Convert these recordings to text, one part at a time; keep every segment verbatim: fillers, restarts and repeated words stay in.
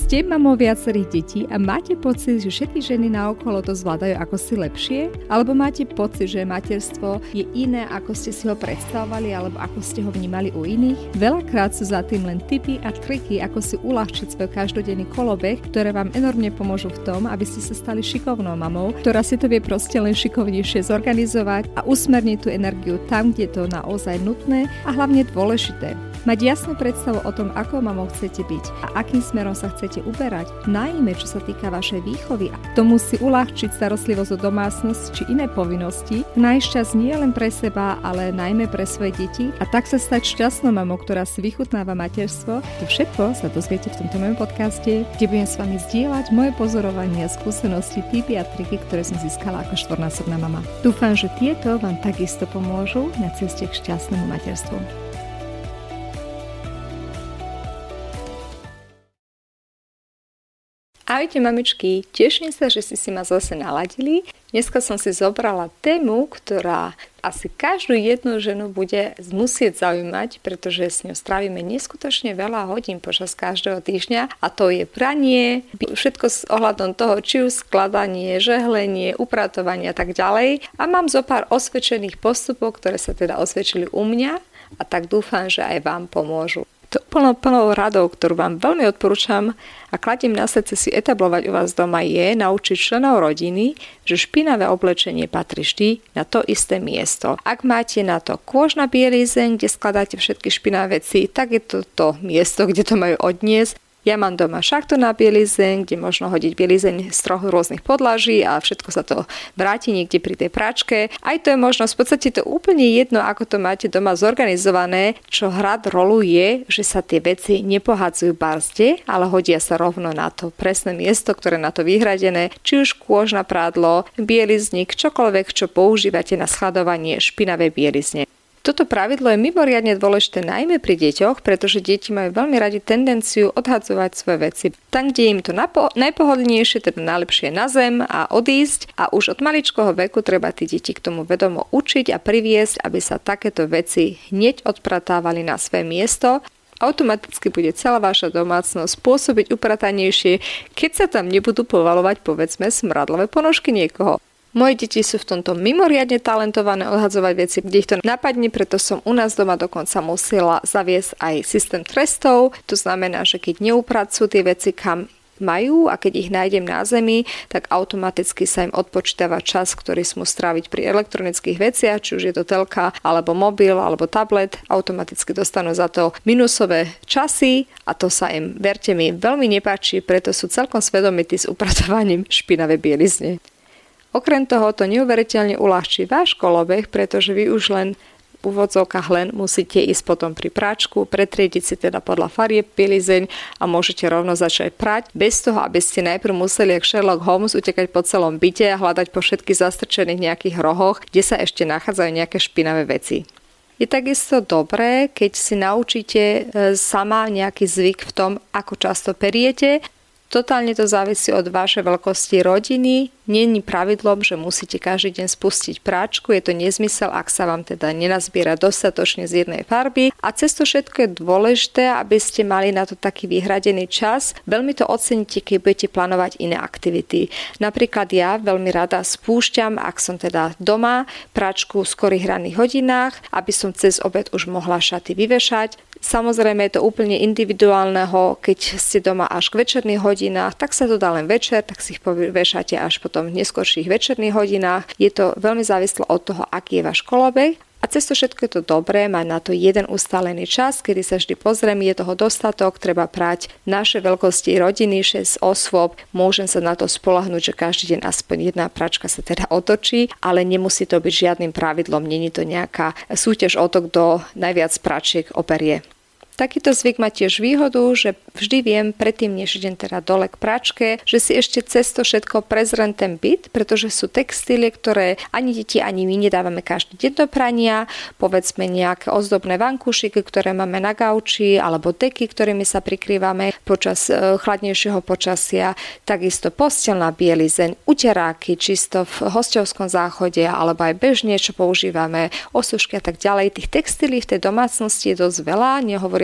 Ste mamou viacerých detí a máte pocit, že všetky ženy naokolo to zvládajú ako si lepšie? Alebo máte pocit, že materstvo je iné, ako ste si ho predstavovali alebo ako ste ho vnímali u iných? Veľakrát sú za tým len tipy a triky, ako si uľahčiť svoj každodenný kolobeh, ktoré vám enormne pomôžu v tom, aby ste sa stali šikovnou mamou, ktorá si to vie proste len šikovnejšie zorganizovať a usmerniť tú energiu tam, kde je to naozaj nutné a hlavne dôležité. Mať jasnú predstavu o tom, ako mamou chcete byť a akým smerom sa chcete uberať, najmä čo sa týka vašej výchovy a tomu si uľahčiť starostlivosť o domácnosť či iné povinnosti, nájsť čas nie len pre seba, ale najmä pre svoje deti a tak sa stať šťastnou mamou, ktorá si vychutnáva materstvo. To všetko sa dozviete v tomto mojom podcaste, kde budem s vami zdieľať moje pozorovania, skúsenosti, tipy a triky, ktoré som získala ako štvornásobná mama. Dúfam, že tieto vám takisto pomôžu na ceste k šťastnému materstvu. Ahojte mamičky, teším sa, že ste si ma zase naladili. Dneska som si zobrala tému, ktorá asi každú jednu ženu bude musieť zaujímať, pretože s ňou strávime neskutočne veľa hodín počas každého týždňa a to je pranie, všetko s ohľadom toho, či už skladanie, žehlenie, upratovanie a tak ďalej. A mám zo pár osvedčených postupov, ktoré sa teda osvedčili u mňa a tak dúfam, že aj vám pomôžu. To plnou, plnou radou, ktorú vám veľmi odporúčam a kladím na srdce si etablovať u vás doma je naučiť členov rodiny, že špinavé oblečenie patrí vždy na to isté miesto. Ak máte na to kôžna bielizeň, kde skladáte všetky špinavé veci, tak je to to miesto, kde to majú odniesť. Ja mám doma šachtu na bielizeň, kde možno hodiť bielizeň z troch rôznych podlaží a všetko sa to vráti niekde pri tej práčke. Aj to je možnosť, v podstate to úplne jedno, ako to máte doma zorganizované. Čo hrá rolu je, že sa tie veci nepohádzajú barzde, ale hodia sa rovno na to presné miesto, ktoré na to vyhradené. Či už kôžna prádlo, bielizník, čokoľvek, čo používate na schladovanie špinavej bielizne. Toto pravidlo je mimoriadne dôležité najmä pri deťoch, pretože deti majú veľmi radi tendenciu odhadzovať svoje veci. Tam, kde je im to napo- najpohodlnejšie, teda najlepšie na zem a odísť a už od maličkého veku treba tí deti k tomu vedomo učiť a priviesť, aby sa takéto veci hneď odpratávali na svoje miesto. Automaticky bude celá vaša domácnosť pôsobiť upratanejšie, keď sa tam nebudú povalovať povedzme smradlové ponožky niekoho. Moje deti sú v tomto mimoriadne talentované odhadzovať veci, kde ich to napadne, preto som u nás doma dokonca musela zaviesť aj systém trestov. To znamená, že keď neupracujú tie veci, kam majú a keď ich nájdem na zemi, tak automaticky sa im odpočítava čas, ktorý smú stráviť pri elektronických veciach, či už je to telka, alebo mobil, alebo tablet. Automaticky dostanú za to minusové časy a to sa im, verte mi, veľmi nepáči, preto sú celkom svedomití s upratovaním špinavej bielizne. Okrem toho to neuveriteľne uľahčí váš kolobeh, pretože vy už len v úvodzovkách len musíte ísť potom pri práčku, pretriediť si teda podľa farieb bielizeň a môžete rovno začať prať, bez toho, aby ste najprv museli jak Sherlock Holmes utekať po celom byte a hľadať po všetkých zastrčených nejakých rohoch, kde sa ešte nachádzajú nejaké špinavé veci. Je takisto dobré, keď si naučíte sama nejaký zvyk v tom, ako často periete. Totálne to závisí od vašej veľkosti rodiny. Nie je pravidlom, že musíte každý deň spustiť práčku. Je to nezmysel, ak sa vám teda nenazbiera dostatočne z jednej farby. A cez to všetko je dôležité, aby ste mali na to taký vyhradený čas. Veľmi to oceníte, keď budete plánovať iné aktivity. Napríklad ja veľmi rada spúšťam, ak som teda doma, práčku v skorých ranných hodinách, aby som cez obed už mohla šaty vyvešať. Samozrejme je to úplne individuálneho, keď ste doma až k večerných hodinách, tak sa to dá len večer, tak si ich vešate až potom v neskorších večerných hodinách. Je to veľmi závislé od toho, aký je váš kolobeh. A cez to všetko je to dobré mať na to jeden ustálený čas, kedy sa vždy pozriem, je toho dostatok, treba prať naše veľkosti rodiny, šesť osôb, môžem sa na to spoľahnúť, že každý deň aspoň jedna pračka sa teda otočí, ale nemusí to byť žiadnym pravidlom, nie je to nejaká súťaž o to, kto najviac pračiek operie. Takýto zvyk má tiež výhodu, že vždy viem predtým, než idem teda dole k práčke, že si ešte cez to všetko prezrem ten byt, pretože sú textílie, ktoré ani deti, ani my nedávame každý deň do prania, povedzme nejaké ozdobné vankúšiky, ktoré máme na gauči, alebo deky, ktorými sa prikrývame počas chladnejšieho počasia, takisto posteľná bielizeň, uteráky čisto v hosťovskom záchode, alebo aj bežne, čo používame, osušky a tak ďalej. Tých textílií v tej domácnosti je dosť veľa, nehovorí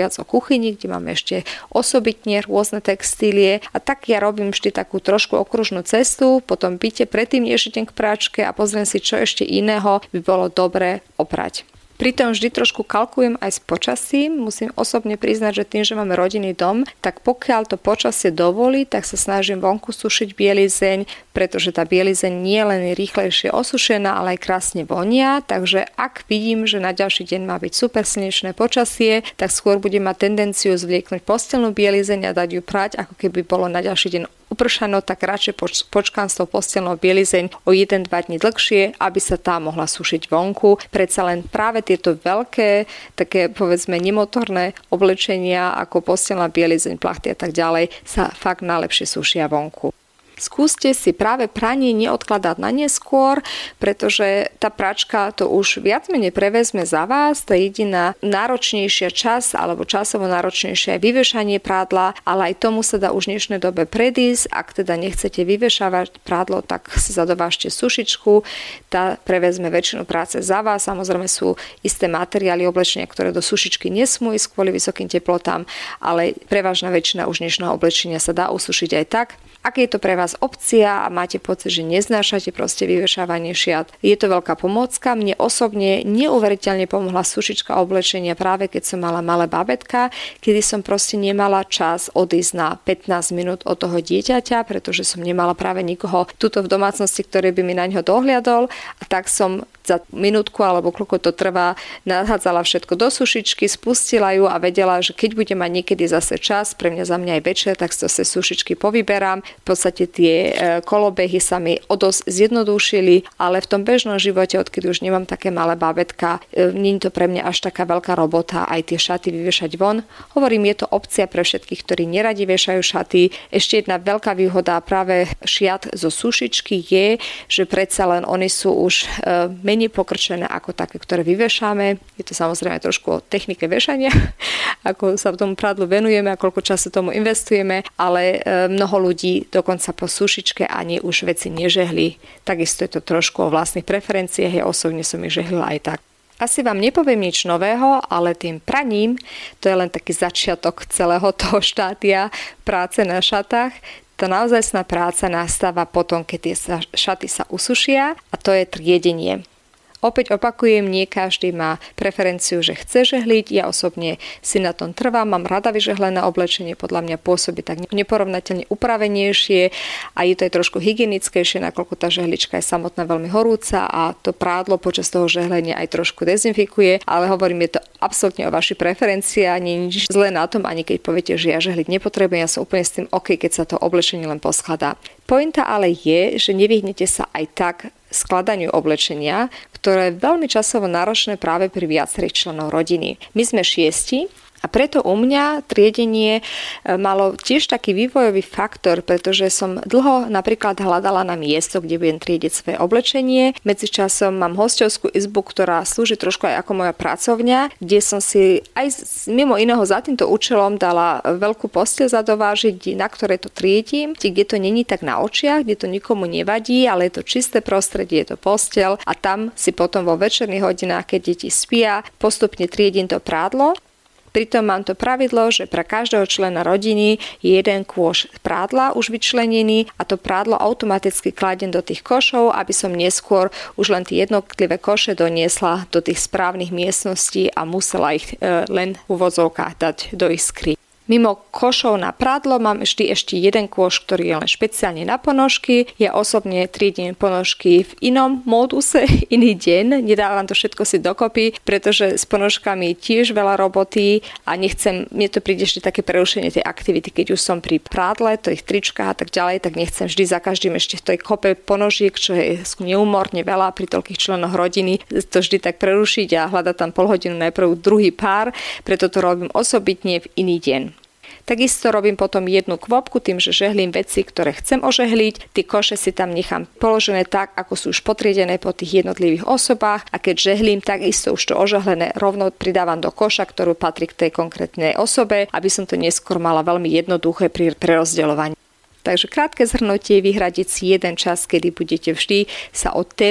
hovoriac o kuchyni, kde máme ešte osobitne rôzne textílie. A tak ja robím vždy takú trošku okružnú cestu, potom byte predtým, než idem k práčke a pozriem si, čo ešte iného by bolo dobré oprať. Pritom vždy trošku kalkujem aj s počasím. Musím osobne priznať, že tým, že máme rodinný dom, tak pokiaľ to počasie dovolí, tak sa snažím vonku sušiť bielizeň, pretože tá bielizeň nie je len rýchlejšie osušená, ale aj krásne vonia. Takže ak vidím, že na ďalší deň má byť super slnečné počasie, tak skôr budem mať tendenciu zvlieknuť posteľnú bielizeň a dať ju prať, ako keby bolo na ďalší deň upršano, tak radšej poč- počkám s tou posteľnou bielizeň o jeden dva dní dlhšie, aby sa tá mohla sušiť vonku. Predsa len práve tieto veľké, také povedzme nemotorné oblečenia ako posteľná bielizeň, plachty a tak ďalej sa fakt najlepšie sušia vonku. Skúste si práve pranie neodkladať na neskôr, pretože tá pračka to už viac menej prevezme za vás. Tá jediná náročnejšia čas alebo časovo náročnejšie je vyvešanie prádla, ale aj tomu sa dá už v dnešnej dobe predísť. Ak teda nechcete vyvešávať prádlo, tak si zadovážte sušičku. Tá prevezme väčšinu práce za vás. Samozrejme sú isté materiály oblečenia, ktoré do sušičky nesmú ísť kvôli vysokým teplotám, ale prevažná väčšina už dnešného oblečenia sa dá usušiť aj tak. Ak je to pre vás opcia a máte pocit, že neznášate proste vyvešávanie šiat, je to veľká pomôcka. Mne osobne neuveriteľne pomohla sušička oblečenia práve keď som mala malé bábätka, kedy som proste nemala čas odísť na pätnásť minút od toho dieťaťa, pretože som nemala práve nikoho tuto v domácnosti, ktorý by mi na ňo dohliadol, a tak som za minútku alebo koľko to trvá nahádzala všetko do sušičky, spustila ju a vedela, že keď budem mať niekedy zase čas, pre mňa za mňa aj večer, tak to sa sušičky povyberám. V podstate tie kolobehy sa mi o dosť zjednodušili, ale v tom bežnom živote, odkedy už nemám také malé bábätka, nie je to pre mňa až taká veľká robota aj tie šaty vyvešať von. Hovorím, je to opcia pre všetkých, ktorí neradi vešajú šaty. Ešte jedna veľká výhoda práve šiat zo sušičky je, že predsa len oni sú už menej pokrčené ako také, ktoré vyvešáme. Je to samozrejme trošku o technike vešania, ako sa v tomu prádlu venujeme a koľko času tomu investujeme, ale mnoho ľudí dokonca po sušičke ani už veci nežehli. Takisto je to trošku o vlastných preferenciách, ja osobne som ich žehlila aj tak. Asi vám nepoviem nič nového, ale tým praním, to je len taký začiatok celého toho štádia práce na šatách. Tá naozajstná práca nastáva potom, keď tie šaty sa usušia, a to je triedenie. Opäť opakujem, nie každý má preferenciu, že chce žehliť. Ja osobne si na tom trvám, mám rada vyžehlené oblečenie, podľa mňa pôsobí tak neporovnateľne upravenejšie a je to aj trošku hygienickejšie, nakoľko tá žehlička je samotná veľmi horúca a to prádlo počas toho žehlenia aj trošku dezinfikuje, ale hovorím, je to absolútne o vašej preferencii a nie je nič zlé na tom, ani keď poviete, že ja žehliť nepotrebujem, ja som úplne s tým OK, keď sa to oblečenie len poskladá. Pointa ale je, že nevyhnete sa aj tak skladaniu oblečenia, ktoré je veľmi časovo náročné práve pri viacerých členov rodiny. My sme šiesti a preto u mňa triedenie malo tiež taký vývojový faktor, pretože som dlho napríklad hľadala na miesto, kde budem triediť svoje oblečenie. Medzičasom mám hosťovskú izbu, ktorá slúži trošku aj ako moja pracovňa, kde som si aj mimo iného za týmto účelom dala veľkú posteľ zadovážiť, na ktorej to triedím, kde to není tak na očiach, kde to nikomu nevadí, ale je to čisté prostredie, je to posteľ a tam si potom vo večerných hodinách, keď deti spia, postupne triedím to prádlo. Pritom mám to pravidlo, že pre každého člena rodiny je jeden kôš prádla už vyčlenený a to prádlo automaticky kladiem do tých košov, aby som neskôr už len tie jednotlivé koše doniesla do tých správnych miestností a musela ich e, len v úvodzovkách dať do ich skryň. Mimo košov na prádlo mám vždy ešte jeden kôš, ktorý je len špeciálne na ponožky. Ja osobne triedím ponožky v inom móduse, iný deň. Nedávam to všetko si dokopy, pretože s ponožkami tiež veľa roboty a nechcem, mne to príde ešte také prerušenie tej aktivity, keď už som pri prádle, to ich tričkách a tak ďalej, tak nechcem vždy za každým ešte v tej kope ponožiek, čo je neúmorne veľa pri toľkých členoch rodiny, to vždy tak prerušiť a hľadať tam pol hodinu najprv druhý pár, preto to robím osobitne v iný deň. Takisto robím potom jednu kvopku tým, že žehlím veci, ktoré chcem ožehliť. Tie koše si tam nechám položené tak, ako sú už potriedené po tých jednotlivých osobách a keď žehlím, takisto už to ožehlené rovno pridávam do koša, ktorú patrí k tej konkrétnej osobe, aby som to neskôr mala veľmi jednoduché pri prerozdeľovaní. Takže krátke zhrnutie, vyhradiť si jeden čas, kedy budete vždy sa o tému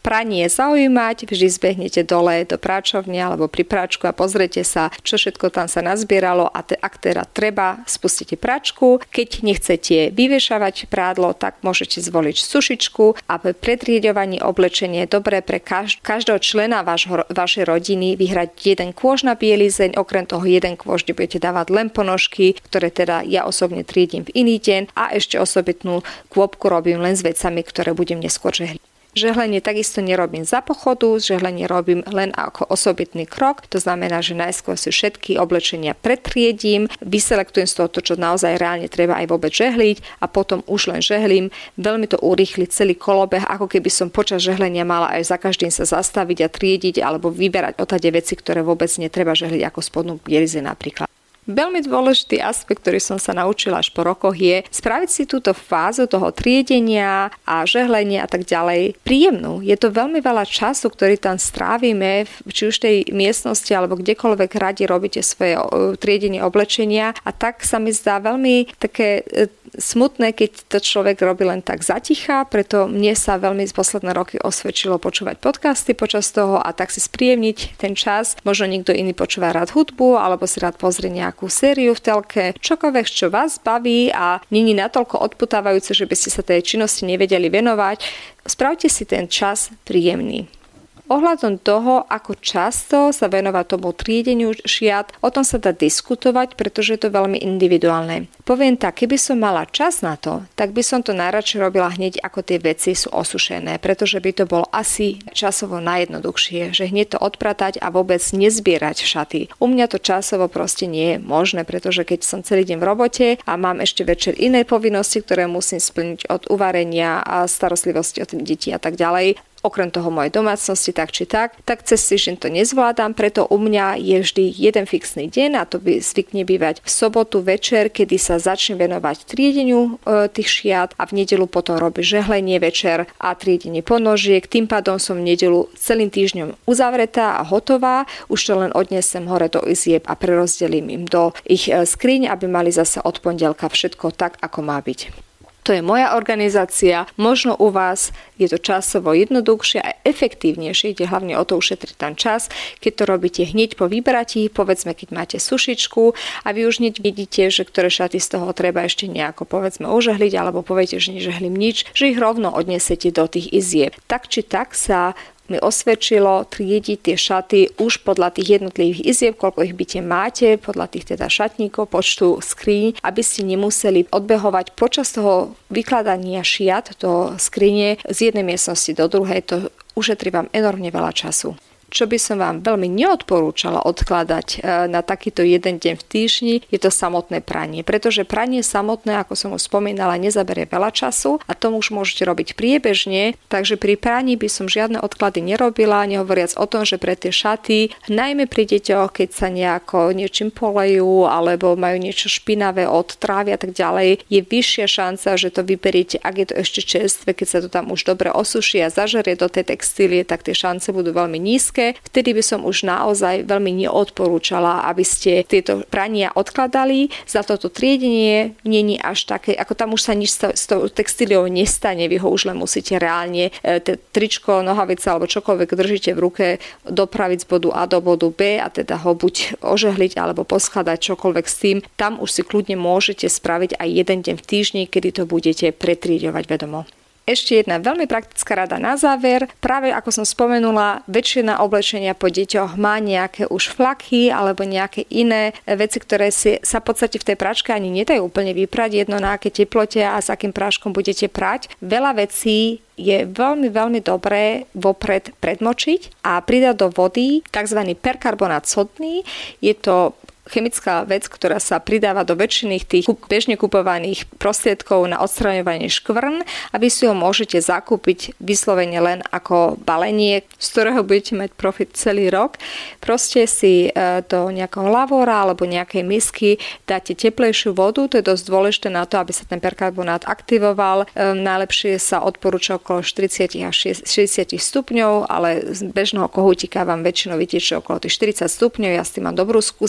pranie zaujímať, vždy zbehnete dole do práčovne alebo pri práčku a pozrite sa, čo všetko tam sa nazbieralo a te, ak teda treba, spustíte práčku. Keď nechcete vyvešavať prádlo, tak môžete zvoliť sušičku a pri pretriedovaní oblečenie je dobré pre každ- každého člena vášho, vašej rodiny vyhrať jeden kôž na bielizeň, okrem toho jeden kôž budete dávať len ponožky, ktoré teda ja osobne triedím v iný deň a ešte osobitnú kôpku robím len s vecami, ktoré budem neskôr žehliť. Žehlenie takisto nerobím za pochodu, žehlenie robím len ako osobitný krok, to znamená, že najskôr si všetky oblečenia pretriedím, vyselektujem z toho to, čo naozaj reálne treba aj vôbec žehliť a potom už len žehlím. Veľmi to urýchli celý kolobeh, ako keby som počas žehlenia mala aj za každým sa zastaviť a triediť alebo vyberať odtade veci, ktoré vôbec netreba žehliť, ako spodnú bielizeň napríklad. Veľmi dôležitý aspekt, ktorý som sa naučila až po rokoch, je spraviť si túto fázu toho triedenia a žehlenia a tak ďalej príjemnú. Je to veľmi veľa času, ktorý tam strávime, či už tej miestnosti alebo kdekoľvek radi robíte svoje triedenie oblečenia a tak sa mi zdá veľmi také smutné, keď to človek robí len tak zaticha, preto mne sa veľmi z posledné roky osvedčilo počúvať podcasty počas toho a tak si spríjemniť ten čas. Možno niekto iný počúva rád hudbu alebo si rád pozrie nejakú sériu v telke, čokoľvek, čo vás baví a nie je natoľko odputávajúce, že by ste sa tej činnosti nevedeli venovať. Spravte si ten čas príjemný. Ohľadom toho, ako často sa venovať tomu triedeniu šiat, o tom sa dá diskutovať, pretože je to veľmi individuálne. Poviem tak, keby som mala čas na to, tak by som to najradšej robila hneď, ako tie veci sú osušené, pretože by to bolo asi časovo najjednoduchšie, že hneď to odpratať a vôbec nezbierať šaty. U mňa to časovo proste nie je možné, pretože keď som celý deň v robote a mám ešte večer iné povinnosti, ktoré musím splniť od uvarenia a starostlivosti o deti a tak ďalej, okrem toho mojej domácnosti, tak či tak, tak cez týždeň to nezvládam, preto u mňa je vždy jeden fixný deň a to by zvykne bývať v sobotu večer, kedy sa začnem venovať triedeniu e, tých šiat a v nedeľu potom robím žehlenie večer a triedenie ponožiek. Tým pádom som v nedeľu celým týždňom uzavretá a hotová, už to len odnesem hore do izieb a prerozdelím im do ich e, skriň, aby mali zase od pondelka všetko tak, ako má byť. To je moja organizácia, možno u vás je to časovo jednoduchšie a efektívnejšie, ide hlavne o to ušetriť ten čas, keď to robíte hneď po vybratí, povedzme, keď máte sušičku a vy už hneď vidíte, že ktoré šaty z toho treba ešte nejako, povedzme, užehliť, alebo poviete, že nežehlím nič, že ich rovno odnesete do tých izieb. Tak či tak sa mi osvedčilo triediť tie šaty už podľa tých jednotlivých izieb, koľko ich byte máte, podľa tých teda šatníkov, počtu skríň, aby ste nemuseli odbehovať počas toho vykladania šiat do skrine z jednej miestnosti do druhej, to ušetrí vám enormne veľa času. Čo by som vám veľmi neodporúčala odkladať na takýto jeden deň v týždni, je to samotné pranie. Pretože pranie samotné, ako som už spomínala, nezaberie veľa času a to už môžete robiť priebežne, takže pri praní by som žiadne odklady nerobila, nehovoriac o tom, že pre tie šaty, najmä pri deťoch, keď sa nejako niečím polejú alebo majú niečo špinavé od trávy a tak ďalej, je vyššia šanca, že to vyberiete, ak je to ešte čerstvé, keď sa to tam už dobre osuší a zažerie do tej textílie, tak tie šance budú veľmi nízke. Vtedy by som už naozaj veľmi neodporúčala, aby ste tieto prania odkladali. Za toto triedenie nie je až také, ako tam už sa nič s tou textíliou nestane, vy ho už len musíte reálne te, tričko, nohavica alebo čokoľvek držíte v ruke dopraviť z bodu A do bodu B a teda ho buď ožehliť alebo poskladať čokoľvek s tým. Tam už si kľudne môžete spraviť aj jeden deň v týždni, kedy to budete pretriedovať vedomo. Ešte jedna veľmi praktická rada na záver. Práve ako som spomenula, väčšina oblečenia po deťoch má nejaké už flaky alebo nejaké iné veci, ktoré si, sa v podstate v tej pračke ani nedajú úplne vyprať, jedno na aké teplote a s akým práškom budete prať. Veľa vecí je veľmi, veľmi dobré vopred predmočiť a pridať do vody tzv. Perkarbonát sodný. Je to chemická vec, ktorá sa pridáva do väčšiny tých bežne kupovaných prostriedkov na odstraňovanie škvrn a vy si ho môžete zakúpiť vyslovene len ako balenie, z ktorého budete mať profit celý rok. Proste si do nejakého lavora alebo nejakej misky dáte teplejšiu vodu, to je dosť dôležité na to, aby sa ten perkarbonát aktivoval. Najlepšie sa odporúča okolo štyridsať až šesťdesiat stupňov, ale z bežného kohútika vám väčšinou vytečie okolo tých štyridsať stupňov, ja s tým mám dobrú skúsenosť.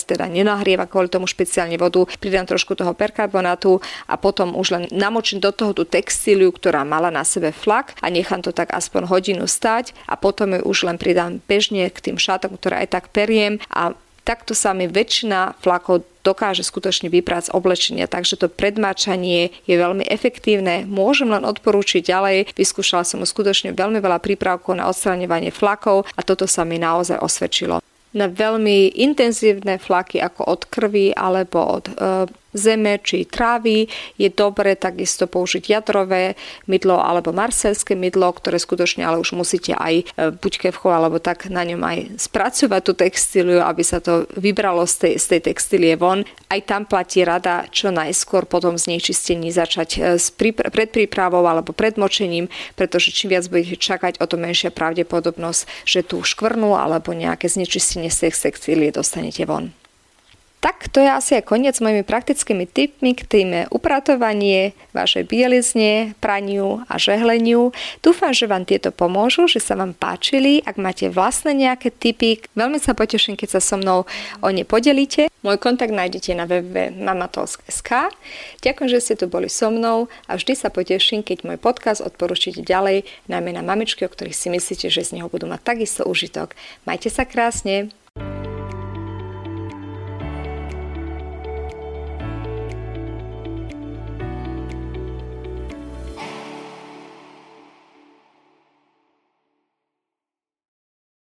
teda nenahrieva kvôli tomu špeciálne vodu, pridám trošku toho perkarbonátu a potom už len namočím do toho tú textíliu, ktorá mala na sebe flak a nechám to tak aspoň hodinu stať a potom ju už len pridám bežne k tým šatom, ktoré aj tak periem a takto sa mi väčšina flakov dokáže skutočne vyprať z oblečenia, takže to predmáčanie je veľmi efektívne. Môžem len odporúčiť ďalej. Vyskúšala som skutočne veľmi veľa prípravkov na odstraňovanie flakov a toto sa mi naozaj osvedčilo. Na veľmi intenzívne flaky ako od krvi alebo od e, zeme či trávy je dobre takisto použiť jadrové mydlo alebo marselské mydlo, ktoré skutočne ale už musíte aj e, buď kefchou alebo tak na ňom aj spracovať tú textíliu, aby sa to vybralo z tej, z tej textílie von. Aj tam platí rada čo najskôr potom znečistení začať e, s prípra- predprípravou alebo predmočením, pretože čím viac budete čakať, o to menšia pravdepodobnosť, že tú škvrnu alebo nejaké znečistenie z tej textílie dostanete von. Tak to je asi aj koniec s mojimi praktickými tipmi k téme upratovanie vašej bielizne, praniu a žehleniu. Dúfam, že vám tieto pomôžu, že sa vám páčili. Ak máte vlastné nejaké tipy, veľmi sa poteším, keď sa so mnou o ne podelíte. Môj kontakt nájdete na w w w bodka mamatolsk bodka es ka. Ďakujem, že ste tu boli so mnou a vždy sa poteším, keď môj podcast odporúčite ďalej, najmä na mamičky, o ktorých si myslíte, že z neho budú mať takisto užitok. Majte sa krásne.